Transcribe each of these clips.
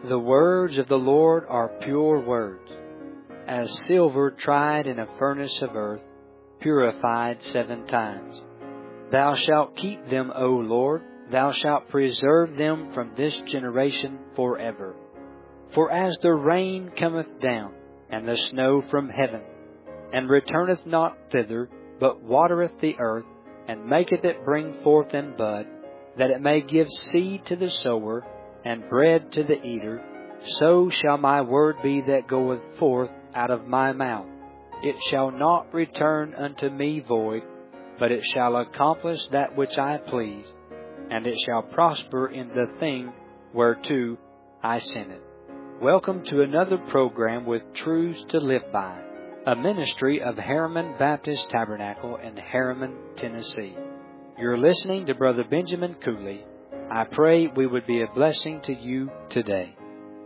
The words of the Lord are pure words, as silver tried in a furnace of earth, purified 7 times. Thou shalt keep them, O Lord, thou shalt preserve them from this generation forever. For as the rain cometh down, and the snow from heaven, and returneth not thither, but watereth the earth, and maketh it bring forth and bud, that it may give seed to the sower, and bread to the eater, so shall my word be that goeth forth out of my mouth. It shall not return unto me void, but it shall accomplish that which I please, and it shall prosper in the thing whereto I sent it. Welcome to another program with Truths to Live By, a ministry of Harriman Baptist Tabernacle in Harriman, Tennessee. You're listening to Brother Benjamin Cooley. I pray we would be a blessing to you today.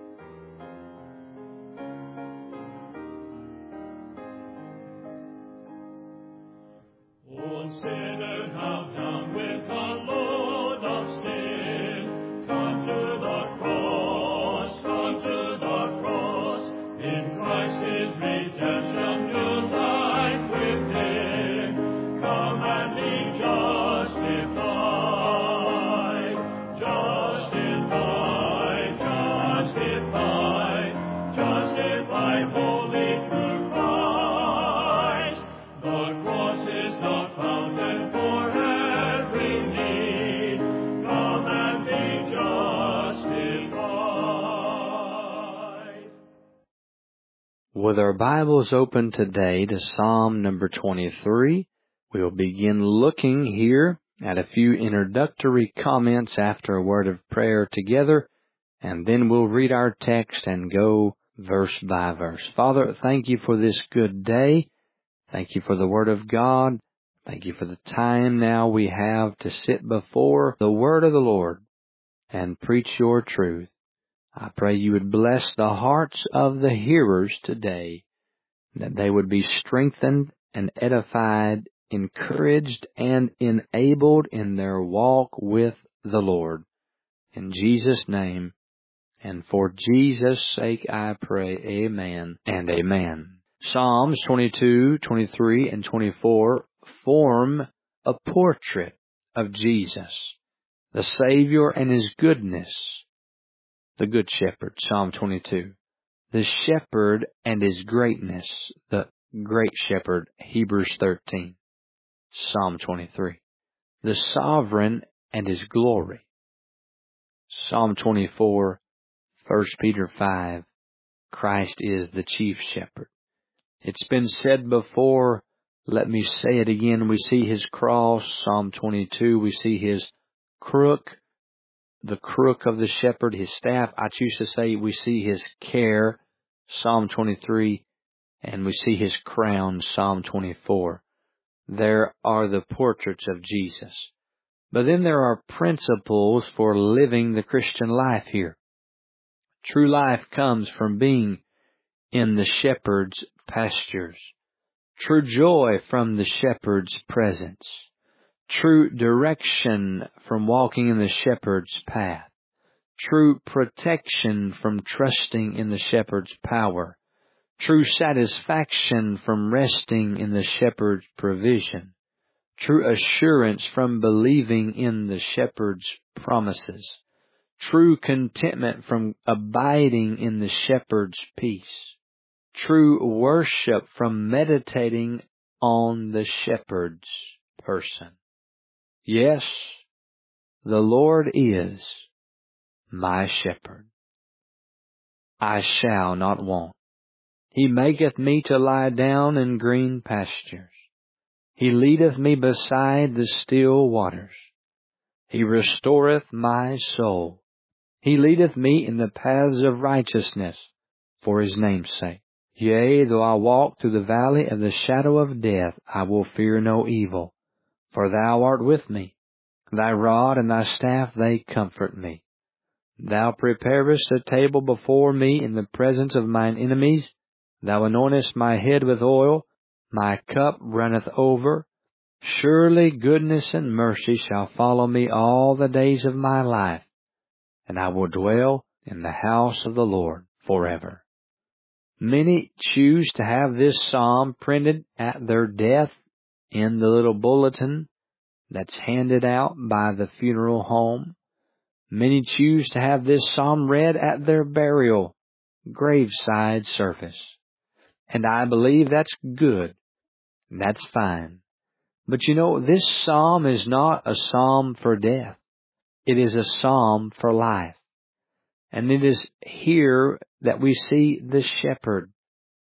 With our Bibles open today to Psalm number 23, we'll begin looking here at a few introductory comments after a word of prayer together, and then we'll read our text and go verse by verse. Father, thank you for this good day. Thank you for the Word of God. Thank you for the time now we have to sit before the Word of the Lord and preach your truth. I pray you would bless the hearts of the hearers today, that they would be strengthened and edified, encouraged and enabled in their walk with the Lord. In Jesus' name, and for Jesus' sake I pray, amen and amen. Psalms 22, 23, and 24 form a portrait of Jesus, the Savior and His goodness. The Good Shepherd, Psalm 22. The Shepherd and His greatness, the Great Shepherd, Hebrews 13. Psalm 23. The Sovereign and His glory. Psalm 24, 1 Peter 5. Christ is the chief shepherd. It's been said before, let me say it again. We see His cross, Psalm 22. We see His crook, the crook of the shepherd, His staff. I choose to say we see His care, Psalm 23, and we see His crown, Psalm 24. There are the portraits of Jesus. But then there are principles for living the Christian life here. True life comes from being in the shepherd's pastures. True joy from the shepherd's presence. True direction from walking in the shepherd's path. True protection from trusting in the shepherd's power. True satisfaction from resting in the shepherd's provision. True assurance from believing in the shepherd's promises. True contentment from abiding in the shepherd's peace. True worship from meditating on the shepherd's person. Yes, the Lord is my shepherd. I shall not want. He maketh me to lie down in green pastures. He leadeth me beside the still waters. He restoreth my soul. He leadeth me in the paths of righteousness for His name's sake. Yea, though I walk through the valley of the shadow of death, I will fear no evil, for Thou art with me. Thy rod and Thy staff, they comfort me. Thou preparest a table before me in the presence of mine enemies. Thou anointest my head with oil. My cup runneth over. Surely goodness and mercy shall follow me all the days of my life, and I will dwell in the house of the Lord forever. Many choose to have this psalm printed at their death in the little bulletin that's handed out by the funeral home. Many choose to have this psalm read at their burial graveside service. And I believe that's good. That's fine. But you know, this psalm is not a psalm for death. It is a psalm for life. And it is here that we see the shepherd,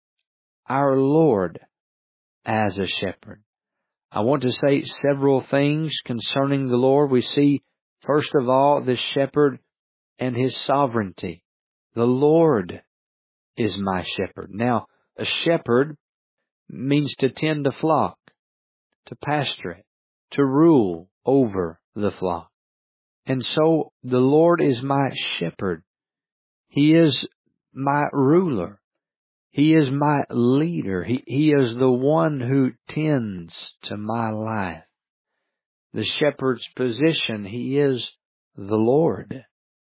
our Lord, as a shepherd. I want to say several things concerning the Lord. We see, first of all, the shepherd and his sovereignty. The Lord is my shepherd. Now, a shepherd means to tend a flock, to pasture it, to rule over the flock. And so the Lord is my shepherd. He is my ruler. He is my leader. He is the one who tends to my life. The shepherd's position, he is the Lord.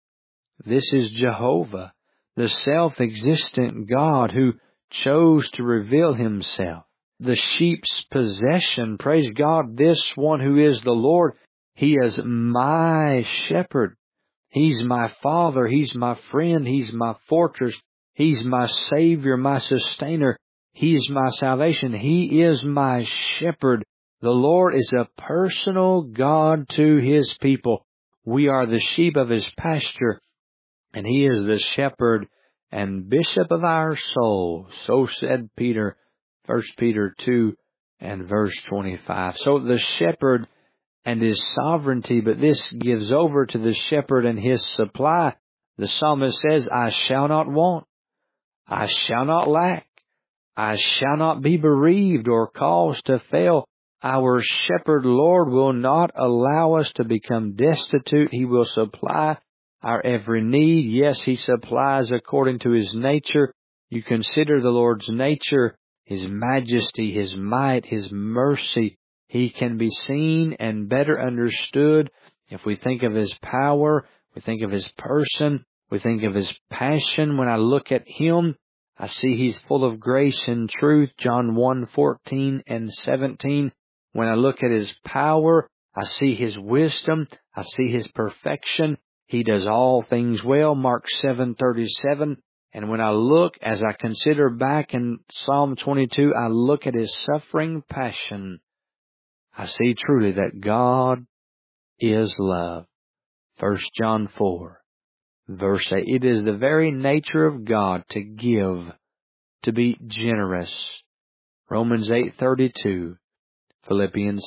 This is Jehovah, the self-existent God who chose to reveal himself. The sheep's possession, praise God, this one who is the Lord, he is my shepherd. He's my Father. He's my friend. He's my fortress. He's my Savior, my sustainer. He's my salvation. He is my shepherd. The Lord is a personal God to His people. We are the sheep of His pasture, and He is the shepherd and bishop of our soul. So said Peter, 1 Peter 2 and verse 25. So the shepherd and his sovereignty, but this gives over to the shepherd and his supply. The psalmist says, I shall not want, I shall not lack, I shall not be bereaved or caused to fail. Our shepherd Lord will not allow us to become destitute. He will supply our every need. Yes, He supplies according to His nature. You consider the Lord's nature, His majesty, His might, His mercy. He can be seen and better understood if we think of His power, we think of His person, we think of His passion. When I look at Him, I see He's full of grace and truth, John 1:14 and 17. When I look at His power, I see His wisdom, I see His perfection. He does all things well, Mark 7:37. And when I look, as I consider back in Psalm 22, I look at His suffering passion. I see truly that God is love. 1 John 4, verse 8. It is the very nature of God to give, to be generous. Romans 8:32, Philippians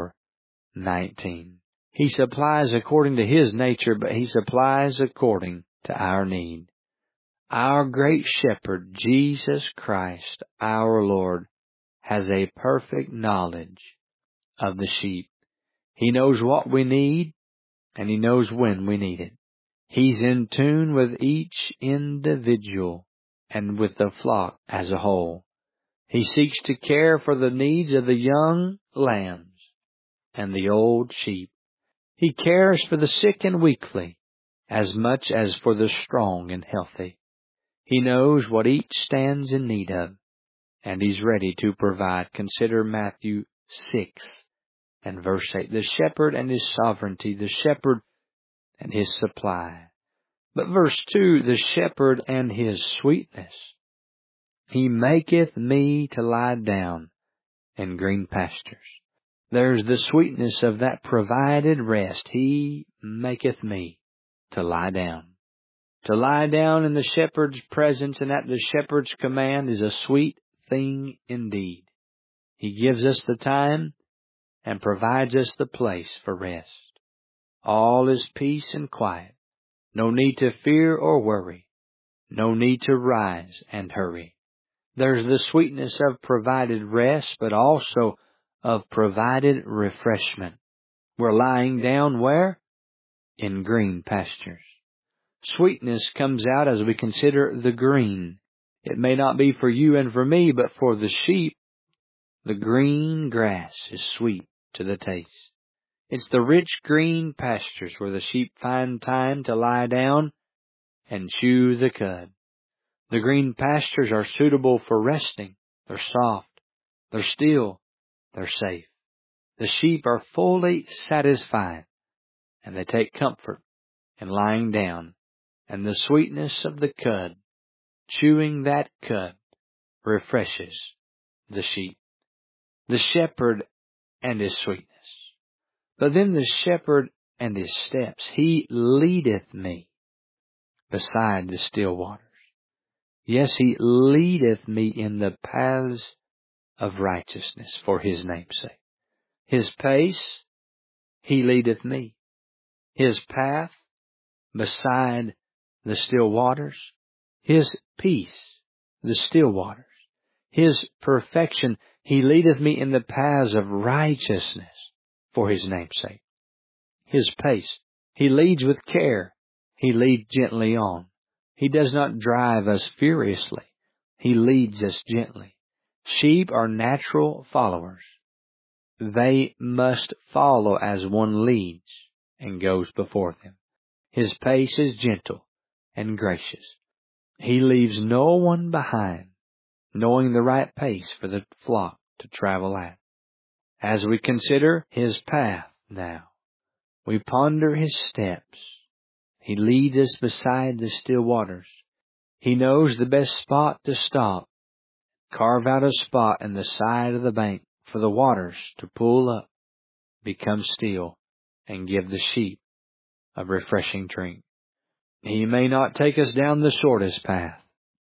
4:19. He supplies according to His nature, but He supplies according to our need. Our great shepherd, Jesus Christ, our Lord, has a perfect knowledge of the sheep. He knows what we need, and He knows when we need it. He's in tune with each individual and with the flock as a whole. He seeks to care for the needs of the young lambs and the old sheep. He cares for the sick and weakly as much as for the strong and healthy. He knows what each stands in need of, and He's ready to provide. Consider Matthew 6 and verse 8. The shepherd and His sovereignty, the shepherd and His supply. But verse 2, the shepherd and His sweetness. He maketh me to lie down in green pastures. There's the sweetness of that provided rest. He maketh me to lie down. To lie down in the shepherd's presence and at the shepherd's command is a sweet thing indeed. He gives us the time and provides us the place for rest. All is peace and quiet. No need to fear or worry. No need to rise and hurry. There's the sweetness of provided rest, but also of provided refreshment. We're lying down where? In green pastures. Sweetness comes out as we consider the green. It may not be for you and for me, but for the sheep, the green grass is sweet to the taste. It's the rich green pastures where the sheep find time to lie down and chew the cud. The green pastures are suitable for resting. They're soft. They're still. They're safe. The sheep are fully satisfied, and they take comfort in lying down. And the sweetness of the cud, chewing that cud, refreshes the sheep. The shepherd and his sweetness. But then the shepherd and his steps. He leadeth me beside the still waters. Yes, he leadeth me in the paths of righteousness for his name's sake. His pace, he leadeth me. His path, beside the still waters. His peace, the still waters. His perfection, he leadeth me in the paths of righteousness for his name's sake. His pace, he leads with care. He leads gently on. He does not drive us furiously. He leads us gently. Sheep are natural followers. They must follow as one leads and goes before them. His pace is gentle and gracious. He leaves no one behind, knowing the right pace for the flock to travel at. As we consider his path now, we ponder his steps. He leads us beside the still waters. He knows the best spot to stop. Carve out a spot in the side of the bank for the waters to pull up, become still, and give the sheep a refreshing drink. He may not take us down the shortest path,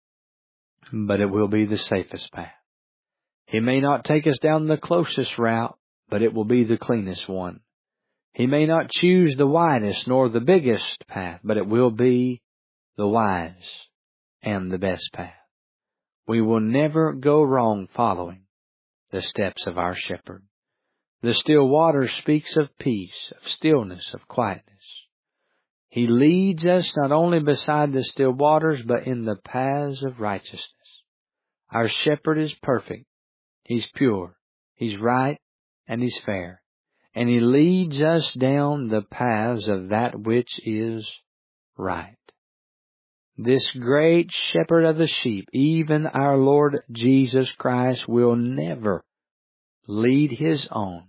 but it will be the safest path. He may not take us down the closest route, but it will be the cleanest one. He may not choose the widest nor the biggest path, but it will be the wise and the best path. We will never go wrong following the steps of our shepherd. The still water speaks of peace, of stillness, of quietness. He leads us not only beside the still waters, but in the paths of righteousness. Our shepherd is perfect. He's pure. He's right, and he's fair. And he leads us down the paths of that which is right. This great shepherd of the sheep, even our Lord Jesus Christ, will never lead his own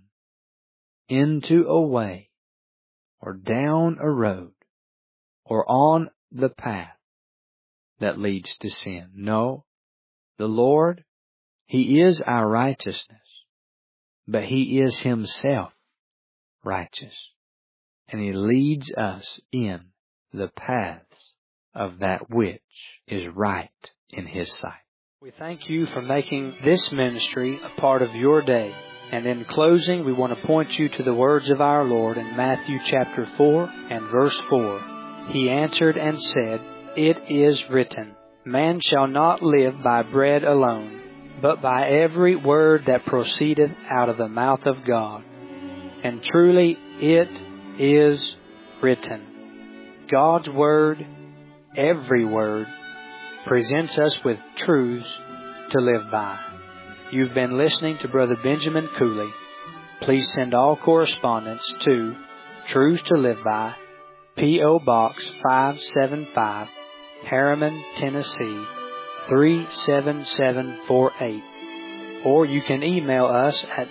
into a way or down a road or on the path that leads to sin. No, the Lord, he is our righteousness, but he is himself righteous, and he leads us in the paths of that which is right in his sight. We thank you for making this ministry a part of your day. And in closing, we want to point you to the words of our Lord in Matthew chapter 4 and verse 4. He answered and said, "It is written, Man shall not live by bread alone, but by every word that proceedeth out of the mouth of God. And truly it is written." God's Word, every word, presents us with truths to live by. You've been listening to Brother Benjamin Cooley. Please send all correspondence to Truths to Live By, P.O. Box 575, Harriman, Tennessee 37748. Or you can email us at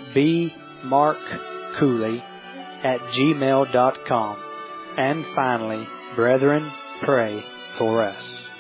bmarkcooley@gmail.com. And finally, brethren, pray for us.